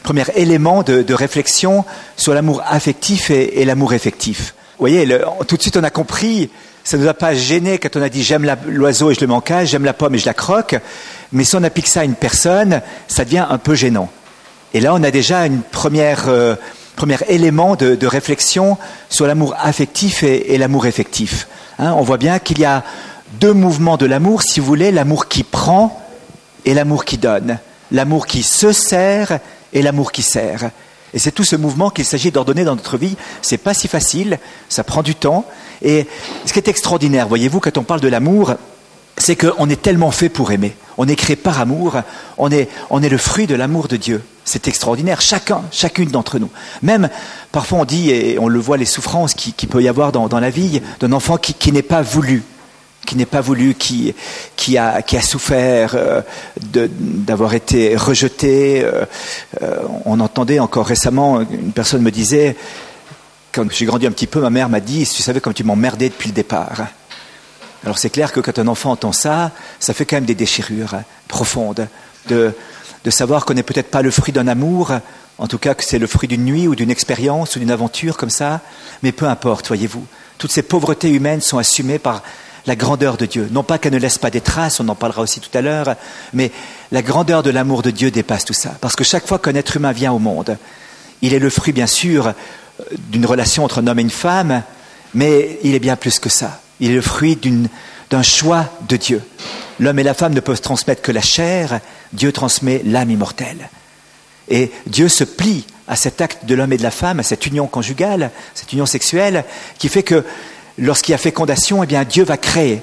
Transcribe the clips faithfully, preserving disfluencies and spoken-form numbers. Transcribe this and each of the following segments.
premier élément de, de réflexion sur l'amour affectif et, et l'amour effectif. Vous voyez, le, tout de suite on a compris, ça ne nous a pas gêné quand on a dit j'aime la, l'oiseau et je le mets en cage, j'aime la pomme et je la croque, mais si on applique ça à une personne, ça devient un peu gênant. Et là on a déjà une première, euh, premier élément de, de réflexion sur l'amour affectif et, et l'amour effectif. Hein, on voit bien qu'il y a deux mouvements de l'amour, si vous voulez, l'amour qui prend et l'amour qui donne, l'amour qui se sert et l'amour qui sert. Et c'est tout ce mouvement qu'il s'agit d'ordonner dans notre vie. C'est pas si facile, ça prend du temps. Et ce qui est extraordinaire, voyez-vous, quand on parle de l'amour, c'est qu'on est tellement fait pour aimer. On est créé par amour, on est, on est le fruit de l'amour de Dieu. C'est extraordinaire, chacun, chacune d'entre nous. Même, parfois on dit, et on le voit, les souffrances qu'il qui peut y avoir dans, dans la vie d'un enfant qui, qui n'est pas voulu. qui n'est pas voulu, qui, qui, a, qui a souffert euh, de, d'avoir été rejeté. Euh, euh, on entendait encore récemment, une personne me disait, quand j'ai grandi un petit peu, ma mère m'a dit, tu savais comme tu m'emmerdais depuis le départ. Alors c'est clair que quand un enfant entend ça, ça fait quand même des déchirures profondes, de, de savoir qu'on n'est peut-être pas le fruit d'un amour, en tout cas que c'est le fruit d'une nuit ou d'une expérience ou d'une aventure comme ça, mais peu importe, voyez-vous. Toutes ces pauvretés humaines sont assumées par la grandeur de Dieu. Non pas qu'elle ne laisse pas des traces, on en parlera aussi tout à l'heure, mais la grandeur de l'amour de Dieu dépasse tout ça. Parce que chaque fois qu'un être humain vient au monde, il est le fruit, bien sûr, d'une relation entre un homme et une femme, mais il est bien plus que ça. Il est le fruit d'une, d'un choix de Dieu. L'homme et la femme ne peuvent transmettre que la chair, Dieu transmet l'âme immortelle. Et Dieu se plie à cet acte de l'homme et de la femme, à cette union conjugale, cette union sexuelle, qui fait que lorsqu'il y a fécondation, eh bien, Dieu va créer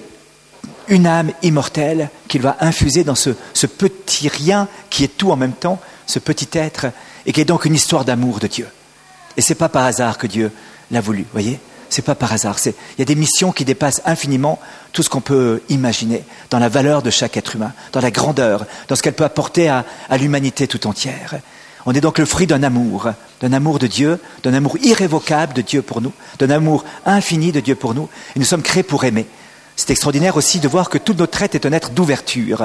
une âme immortelle qu'il va infuser dans ce, ce petit rien qui est tout en même temps, ce petit être, et qui est donc une histoire d'amour de Dieu. Et c'est pas par hasard que Dieu l'a voulu, voyez ? C'est pas par hasard. C'est, il y a des missions qui dépassent infiniment tout ce qu'on peut imaginer dans la valeur de chaque être humain, dans la grandeur, dans ce qu'elle peut apporter à, à l'humanité tout entière. On est donc le fruit d'un amour, d'un amour de Dieu, d'un amour irrévocable de Dieu pour nous, d'un amour infini de Dieu pour nous. Et nous sommes créés pour aimer. C'est extraordinaire aussi de voir que tout notre être est un être d'ouverture.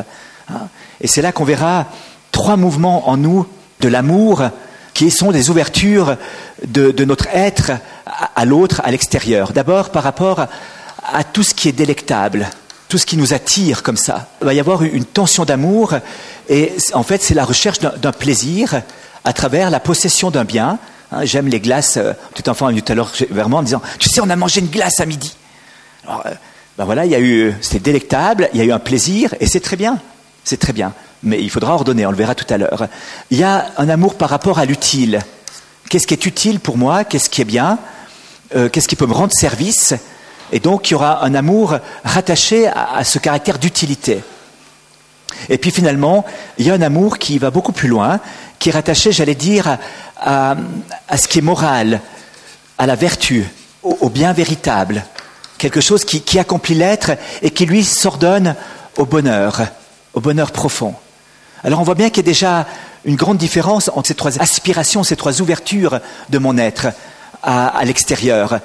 Et c'est là qu'on verra trois mouvements en nous de l'amour qui sont des ouvertures de, de notre être à, à l'autre, à l'extérieur. D'abord par rapport à, à tout ce qui est délectable, tout ce qui nous attire comme ça. Il va y avoir une tension d'amour et en fait c'est la recherche d'un, d'un plaisir à travers la possession d'un bien. Hein, j'aime les glaces. Euh, tout enfant est venu tout à l'heure vers moi en me disant « Tu sais, on a mangé une glace à midi. » Alors, euh, ben voilà, il y a eu, c'était délectable, il y a eu un plaisir et c'est très bien, c'est très bien. Mais il faudra ordonner, on le verra tout à l'heure. Il y a un amour par rapport à l'utile. Qu'est-ce qui est utile pour moi ? Qu'est-ce qui est bien ? euh, Qu'est-ce qui peut me rendre service ? Et donc, il y aura un amour rattaché à, à ce caractère d'utilité. Et puis finalement, il y a un amour qui va beaucoup plus loin, qui est rattaché, j'allais dire, à, à, à ce qui est moral, à la vertu, au, au bien véritable. Quelque chose qui, qui accomplit l'être et qui, lui, s'ordonne au bonheur, au bonheur profond. Alors on voit bien qu'il y a déjà une grande différence entre ces trois aspirations, ces trois ouvertures de mon être à, à l'extérieur.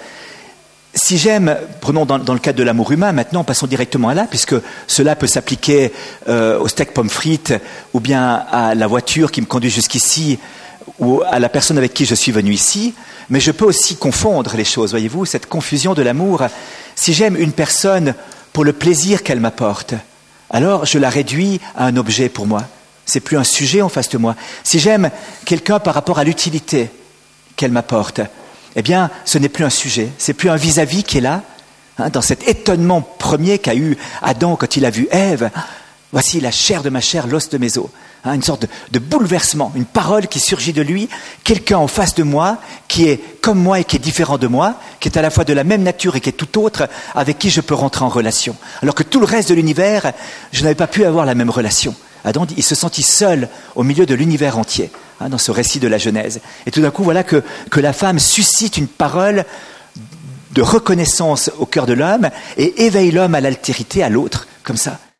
Si j'aime, prenons dans, dans le cadre de l'amour humain, maintenant passons directement à là, puisque cela peut s'appliquer euh, au steak pommes frites, ou bien à la voiture qui me conduit jusqu'ici, ou à la personne avec qui je suis venu ici, mais je peux aussi confondre les choses, voyez-vous, cette confusion de l'amour. Si j'aime une personne pour le plaisir qu'elle m'apporte, alors je la réduis à un objet pour moi. C'est plus un sujet en face de moi. Si j'aime quelqu'un par rapport à l'utilité qu'elle m'apporte, eh bien, ce n'est plus un sujet, c'est plus un vis-à-vis qui est là, hein, dans cet étonnement premier qu'a eu Adam quand il a vu Ève. Voici la chair de ma chair, l'os de mes os. Hein, une sorte de, de bouleversement, une parole qui surgit de lui, quelqu'un en face de moi qui est comme moi et qui est différent de moi, qui est à la fois de la même nature et qui est tout autre, avec qui je peux rentrer en relation. Alors que tout le reste de l'univers, je n'avais pas pu avoir la même relation. Adam, il se sentit seul au milieu de l'univers entier, hein, dans ce récit de la Genèse. Et tout d'un coup, voilà que, que la femme suscite une parole de reconnaissance au cœur de l'homme et éveille l'homme à l'altérité, à l'autre, comme ça.